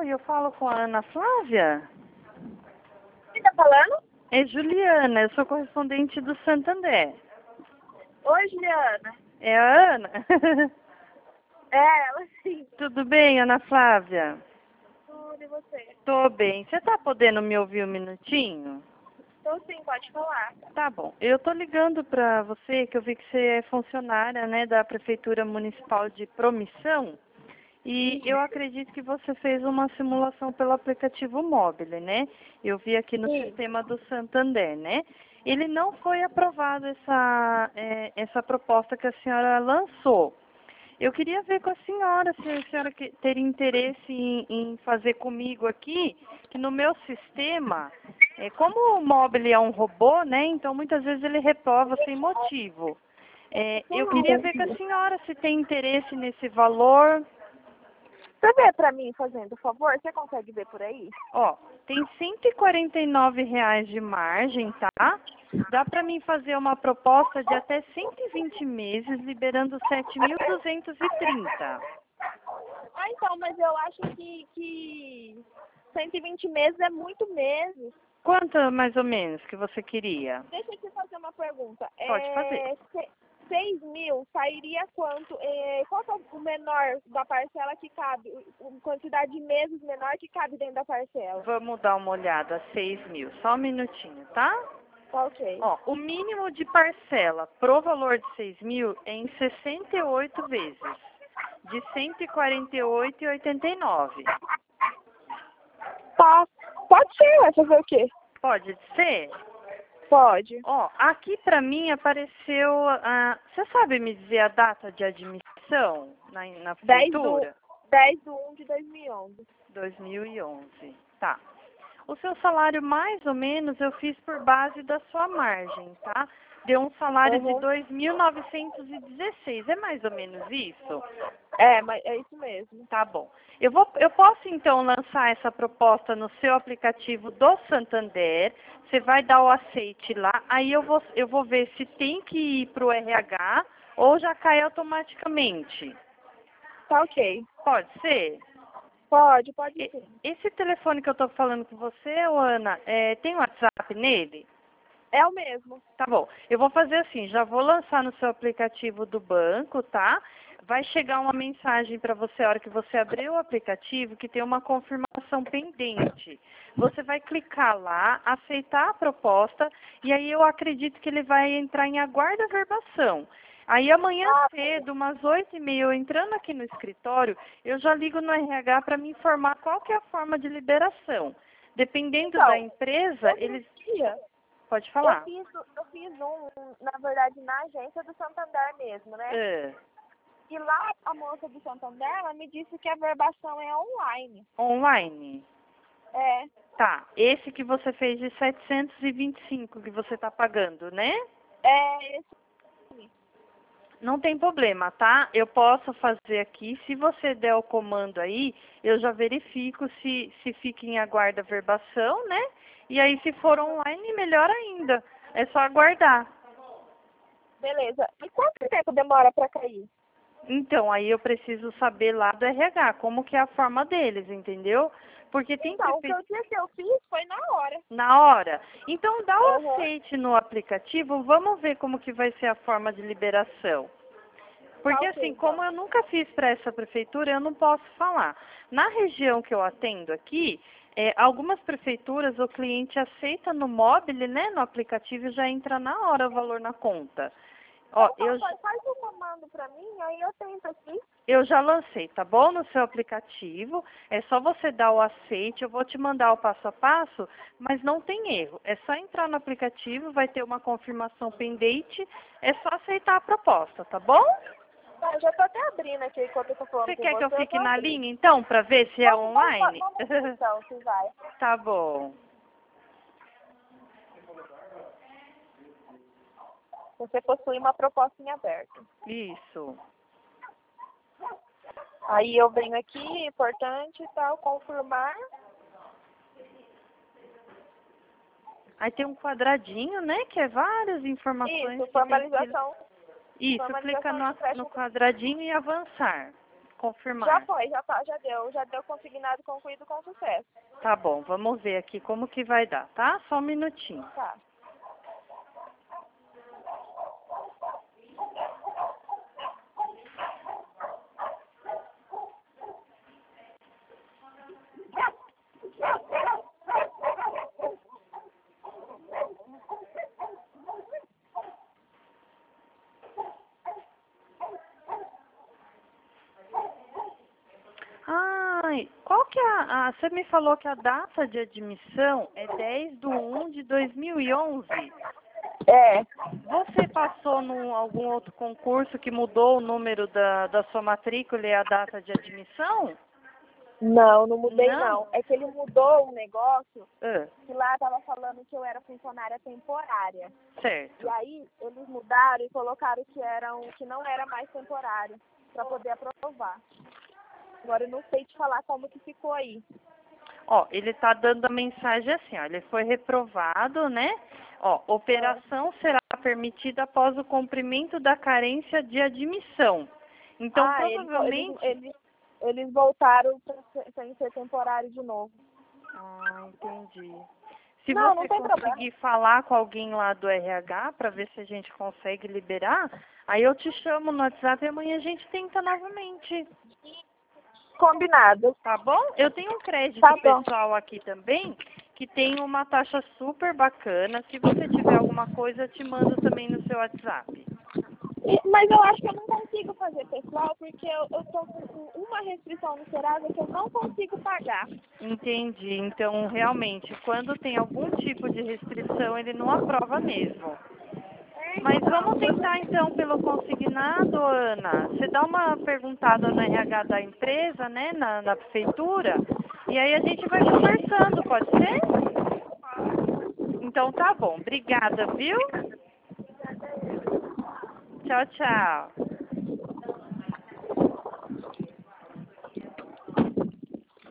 Oi, eu falo com a Ana Flávia? Quem tá falando? É Juliana, eu sou correspondente do Santander. Oi, Juliana. É a Ana? É, ela sim. Tudo bem, Ana Flávia? Tudo, e você? Tô bem. Você tá podendo me ouvir um minutinho? Tô sim, pode falar. Tá bom. Eu tô ligando pra você, que eu vi que você é funcionária, né, da Prefeitura Municipal de Promissão. E eu acredito que você fez uma simulação pelo aplicativo móvel, né? Eu vi aqui no Sim. sistema do Santander, né? Ele não foi aprovado essa proposta que a senhora lançou. Eu queria ver com a senhora se a senhora teria interesse em fazer comigo aqui, que no meu sistema, como o móvel é um robô, né? Então muitas vezes ele reprova sem motivo. Eu queria ver com a senhora se tem interesse nesse valor. Você vê pra mim fazendo, por favor? Você consegue ver por aí? Ó, tem R$ 149 de margem, tá? Dá para mim fazer uma proposta de até 120 meses, liberando 7.230. Ah, então, mas eu acho que 120 meses é muito meses. Quanto mais ou menos que você queria? Deixa eu te fazer uma pergunta. Pode fazer. 6 mil sairia quanto? Qual que é o menor da parcela que cabe? A quantidade de meses menor que cabe dentro da parcela? Vamos dar uma olhada, 6.000. Só um minutinho, tá? Tá ok. Ó, o mínimo de parcela pro valor de 6.000 é em 68 vezes, de 148,89. Tá. Pode ser, vai fazer o quê? Pode ser? Pode. Ó, aqui pra mim apareceu, você sabe me dizer a data de admissão na 10 do prefeitura? 1 de 2011. 2011, tá. O seu salário, mais ou menos, eu fiz por base da sua margem, tá? Deu um salário de Uhum. 2.916, é mais ou menos isso? É, mas é isso mesmo. Tá bom. Eu posso, então, lançar essa proposta no seu aplicativo do Santander. Você vai dar o aceite lá. Aí eu vou ver se tem que ir para o RH ou já cai automaticamente. Tá ok. Pode ser? Pode sim. Esse telefone que eu estou falando com você, ô Ana, tem WhatsApp nele? É o mesmo. Tá bom. Eu vou fazer assim, já vou lançar no seu aplicativo do banco, tá? Vai chegar uma mensagem para você a hora que você abrir o aplicativo que tem uma confirmação pendente. Você vai clicar lá, aceitar a proposta e aí eu acredito que ele vai entrar em aguarda verbação. Aí amanhã cedo, umas 8h30, eu entrando aqui no escritório, eu já ligo no RH para me informar qual que é a forma de liberação. Dependendo Então, da empresa, eles... Pode falar. Eu fiz na verdade, na agência do Santander mesmo, né? É. E lá a moça do Santander, ela me disse que a verbação é online. Online? É. Tá. Esse que você fez de 725 que você está pagando, né? É esse. Não tem problema, tá? Eu posso fazer aqui. Se você der o comando aí, eu já verifico se fica em aguarda verbação, né? E aí, se for online, melhor ainda. É só aguardar. Beleza. E quanto tempo demora para cair? Então, aí eu preciso saber lá do RH, como que é a forma deles, entendeu? Porque tem Então, o que eu fiz foi na hora. Na hora. Então, dá o Uhum. aceite no aplicativo, vamos ver como que vai ser a forma de liberação. Porque Tá ok, assim, então. como eu nunca fiz para essa prefeitura, eu não posso falar. Na região que eu atendo aqui, algumas prefeituras o cliente aceita no móvel, né, no aplicativo e já entra na hora o valor na conta. Ó, Faz um comando para mim, aí eu tento aqui. eu já lancei, tá bom? No seu aplicativo. É só você dar o aceite. Eu vou te mandar o passo a passo, mas não tem erro. É só entrar no aplicativo, vai ter uma confirmação pendente. É só aceitar a proposta, tá bom? Tá, eu já tô até abrindo aqui enquanto eu tô falando Você com quer que eu você. fique na linha, então, para ver se é online? Vamos ver, então, se vai. Tá bom. Você possui uma proposta em aberto. Isso. Aí eu venho aqui, importante e tal, confirmar. Aí tem um quadradinho, né, que é várias informações. Isso, formalização. Isso, clica no quadradinho e avançar. confirmar. Já foi, já deu consignado concluído com sucesso. Tá bom, vamos ver aqui como que vai dar, tá? Só um minutinho. Tá. Ai, qual que é você me falou que a data de admissão é 10/1/2011. É. Você passou em algum outro concurso que mudou o número da sua matrícula e a data de admissão? Não mudei Não? não. É que ele mudou um negócio Ah, que lá tava falando que eu era funcionária temporária. certo. E aí eles mudaram e colocaram que não era mais temporário, para poder aprovar. Agora eu não sei te falar como que ficou aí. Ó, ele tá dando a mensagem assim, ó, ele foi reprovado, né? Ó, operação será permitida após o cumprimento da carência de admissão. Então, provavelmente... Eles voltaram sem ser temporário de novo. Ah, entendi. Se Não você tem conseguir problema. falar com alguém lá do RH para ver se a gente consegue liberar, aí eu te chamo no WhatsApp e amanhã a gente tenta novamente. Combinado. Tá bom? Eu tenho um crédito Tá bom. pessoal aqui também, que tem uma taxa super bacana. Se você tiver alguma coisa, eu te mando também no seu WhatsApp. Mas eu acho que eu não consigo fazer pessoal, porque eu tô com uma restrição no Serasa que eu não consigo pagar. Entendi. Então, realmente, quando tem algum tipo de restrição, ele não aprova mesmo. Mas vamos tentar, então, pelo consignado, Ana. Você dá uma perguntada no RH da empresa, né, na prefeitura, e aí a gente vai conversando, pode ser? Então, tá bom. Obrigada, viu? Tchau, tchau.